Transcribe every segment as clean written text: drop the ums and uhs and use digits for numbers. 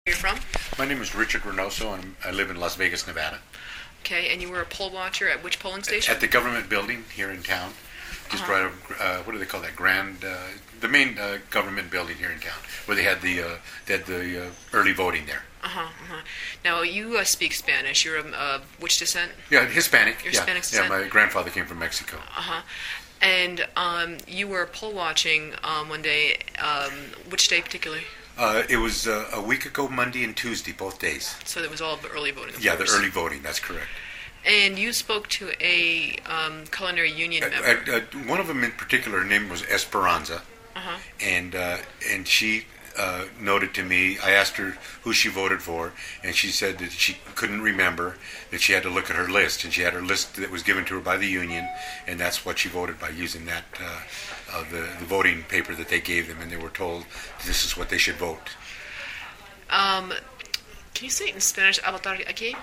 Where you're from? My name is Richard Reynoso, and I live in Las Vegas, Nevada. Okay, and you were a poll watcher at which polling station? At the government building here in town, just right over, what do they call that? The main government building here in town, where they had the early voting there. Now, you speak Spanish. You're which descent? Yeah, Hispanic. You're yeah. Hispanic descent? Yeah, my grandfather came from Mexico. And you were poll watching one day. Which day particularly? It was a week ago, Monday and Tuesday, both days. So it was all early voting. Yeah, course. the early voting. That's correct. And you spoke to a culinary union member. One of them in particular, her name was Esperanza, and she noted to me. I asked her who she voted for, and she said that she couldn't remember, that she had to look at her list, and she had her list that was given to her by the union, and that's what she voted by, using that the voting paper that they gave them, and they were told this is what they should vote. Can you say it in Spanish? Avatar aquí?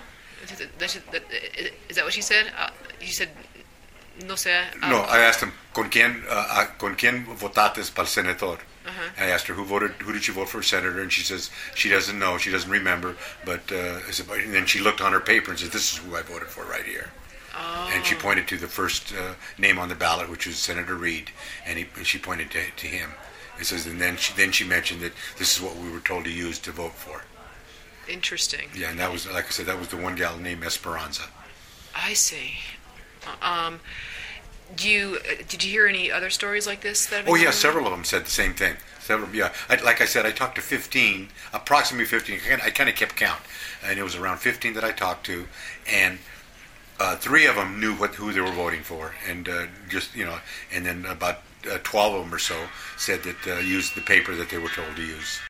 Is that what she said? She said, no sé. No, I asked him, ¿con quién votaste para el senador? I asked her who did she vote for senator, and she says she doesn't know, she doesn't remember, but and then she looked on her paper and said, this is who I voted for right here. And she pointed to the first name on the ballot, which was Senator Reid, and she pointed to him. It says, and then she mentioned that this is what we were told to use to vote for. Interesting. Yeah, and that was, like I said, that was the one gal named Esperanza. I see. Did you hear any other stories like this? Oh yeah, several of them said the same thing. Several, yeah. Like I said, I talked to 15, approximately 15. I kind of kept count, and it was around 15 that I talked to, and 3 of them knew who they were voting for, and and then about 12 of them or so said that used the paper that they were told to use.